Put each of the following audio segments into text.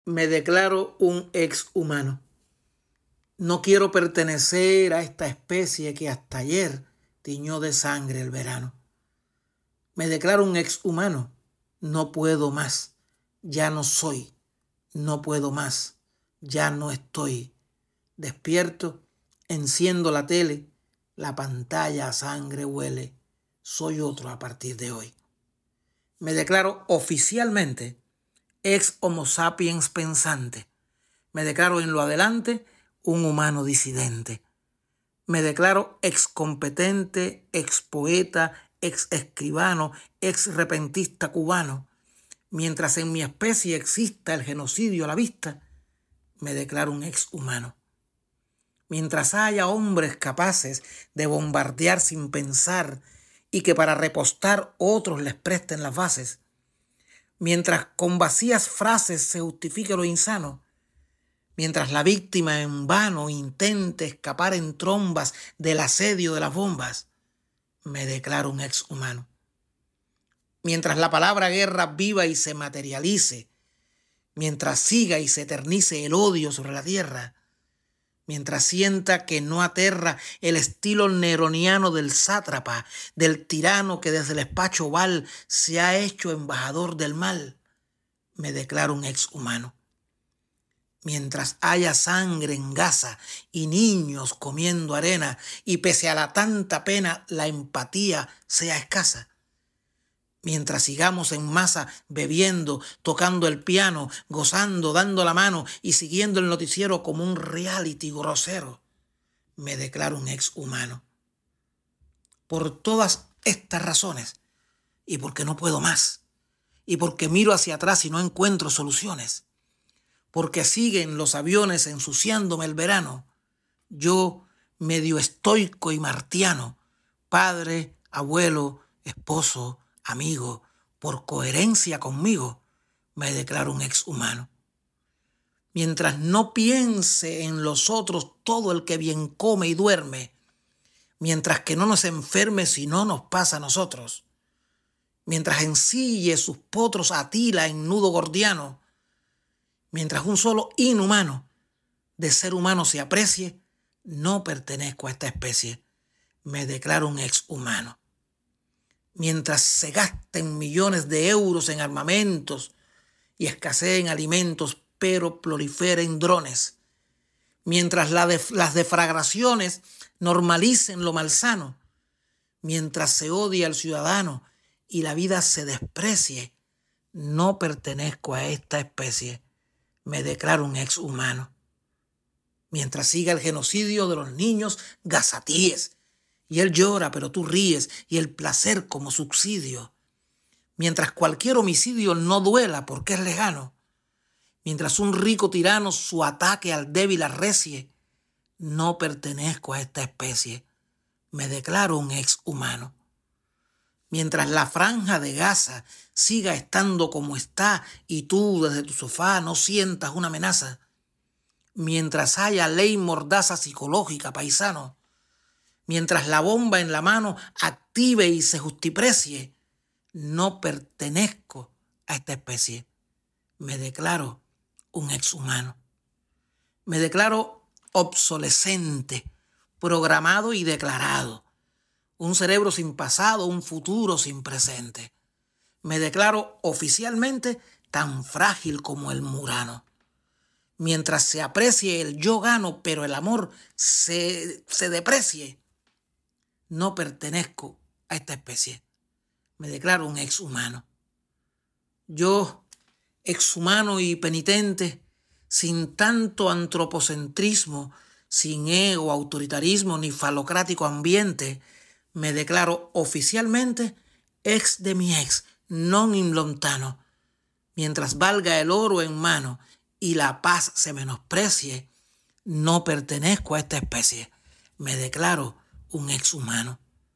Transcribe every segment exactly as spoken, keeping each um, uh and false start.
Me declaro un exhumano. No quiero pertenecer a esta especie que hasta ayer tiñó de sangre el verano. Me declaro un exhumano. No puedo más. Ya no soy. No puedo más. Ya no estoy. Despierto, enciendo la tele, la pantalla a sangre huele. Soy otro a partir de hoy. Me declaro oficialmente ex Homo sapiens pensante. Me declaro en lo adelante un humano disidente. Me declaro ex competente, ex poeta, ex escribano, ex repentista cubano. Mientras en mi especie exista el genocidio a la vista, me declaro un ex humano. Mientras haya hombres capaces de bombardear sin pensar y que para repostar otros les presten las bases, mientras con vacías frases se justifique lo insano, mientras la víctima en vano intente escapar en trombas del asedio de las bombas, me declaro un exhumano. Mientras la palabra guerra viva y se materialice, mientras siga y se eternice el odio sobre la tierra, mientras sienta que no aterra el estilo neroniano del sátrapa, del tirano que desde el despacho oval se ha hecho embajador del mal, me declaro un exhumano. Mientras haya sangre en Gaza y niños comiendo arena y pese a la tanta pena la empatía sea escasa, mientras sigamos en masa bebiendo, tocando el piano, gozando, dando la mano y siguiendo el noticiero como un reality grosero, me declaro un exhumano. Por todas estas razones, y porque no puedo más, y porque miro hacia atrás y no encuentro soluciones, porque siguen los aviones ensuciándome el verano, yo, medio estoico y martiano, padre, abuelo, esposo, amigo, por coherencia conmigo, me declaro un exhumano. Mientras no piense en los otros todo el que bien come y duerme, mientras que no nos enferme si no nos pasa a nosotros, mientras ensille sus potros Atila en nudo gordiano, mientras un solo inhumano de ser humano se aprecie, no pertenezco a esta especie, me declaro un exhumano. Mientras se gasten millones de euros en armamentos y escaseen alimentos, pero proliferen drones, mientras la def- las deflagraciones normalicen lo malsano, mientras se odia al ciudadano y la vida se desprecie, no pertenezco a esta especie, me declaro un exhumano. Mientras siga el genocidio de los niños gazatíes, y él llora pero tú ríes, y el placer como subsidio, mientras cualquier homicidio no duela porque es lejano, mientras un rico tirano su ataque al débil arrecie, no pertenezco a esta especie, me declaro un exhumano. Mientras la franja de Gaza siga estando como está y tú desde tu sofá no sientas una amenaza, mientras haya ley mordaza psicológica, paisano, mientras la bomba en la mano active y se justiprecie, no pertenezco a esta especie. Me declaro un exhumano. Me declaro obsolescente, programado y declarado. Un cerebro sin pasado, un futuro sin presente. Me declaro oficialmente tan frágil como el murano. Mientras se aprecie el yo gano, pero el amor se, se deprecie, no pertenezco a esta especie. Me declaro un exhumano. Yo, exhumano y penitente, sin tanto antropocentrismo, sin ego, autoritarismo ni falocrático ambiente, me declaro oficialmente ex de mi ex, non in lontano. Mientras valga el oro en mano y la paz se menosprecie, no pertenezco a esta especie. Me declaro un exhumano.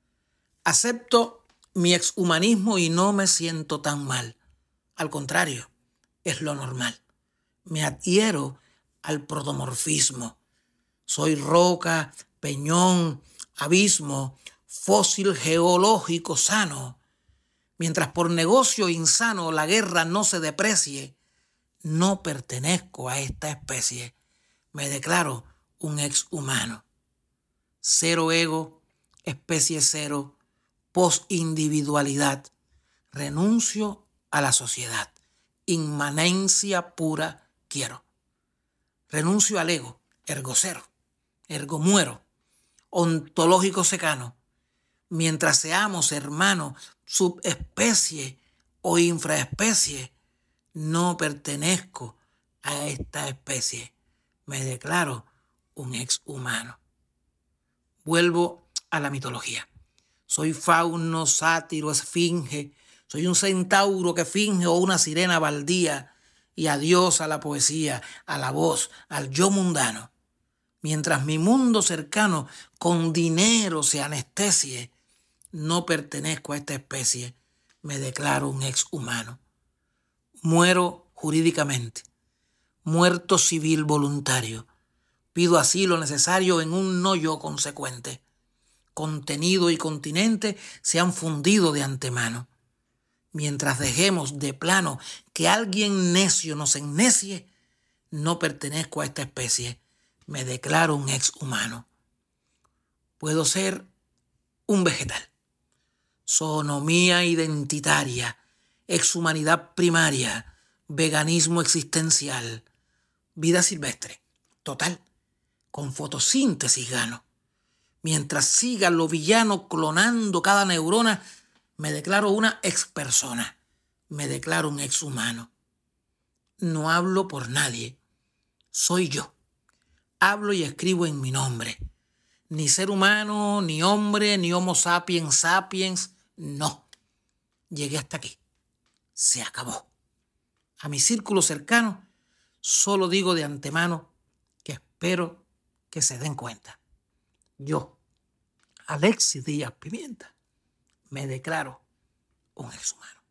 Acepto mi exhumanismo y no me siento tan mal. Al contrario, es lo normal. Me adhiero al protomorfismo. Soy roca, peñón, abismo, fósil geológico sano. Mientras por negocio insano la guerra no se deprecie, no pertenezco a esta especie. Me declaro un exhumano. Cero ego, especie cero, posindividualidad. Renuncio a la sociedad. Inmanencia pura quiero. Renuncio al ego, ergo cero, ergo muero. Ontológico secano. Mientras seamos hermanos, subespecie o infraespecie, no pertenezco a esta especie. Me declaro un exhumano. Vuelvo a la mitología. Soy fauno, sátiro, esfinge. Soy un centauro que finge o una sirena baldía. Y adiós a la poesía, a la voz, al yo mundano. Mientras mi mundo cercano con dinero se anestesie, no pertenezco a esta especie. Me declaro un exhumano. Muero jurídicamente. Muerto civil voluntario. Pido asilo necesario en un no yo consecuente. Contenido y continente se han fundido de antemano. Mientras dejemos de plano que alguien necio nos ennecie, no pertenezco a esta especie. Me declaro un exhumano. Puedo ser un vegetal. Zoonomía identitaria, exhumanidad primaria, veganismo existencial, vida silvestre, total, con fotosíntesis gano. Mientras siga lo villano clonando cada neurona, me declaro una expersona, me declaro un exhumano. No hablo por nadie, soy yo. Hablo y escribo en mi nombre. Ni ser humano, ni hombre, ni homo sapiens sapiens, no. Llegué hasta aquí. Se acabó. A mi círculo cercano solo digo de antemano que espero que se den cuenta. Yo, Alexis Díaz Pimienta, me declaro un exhumano.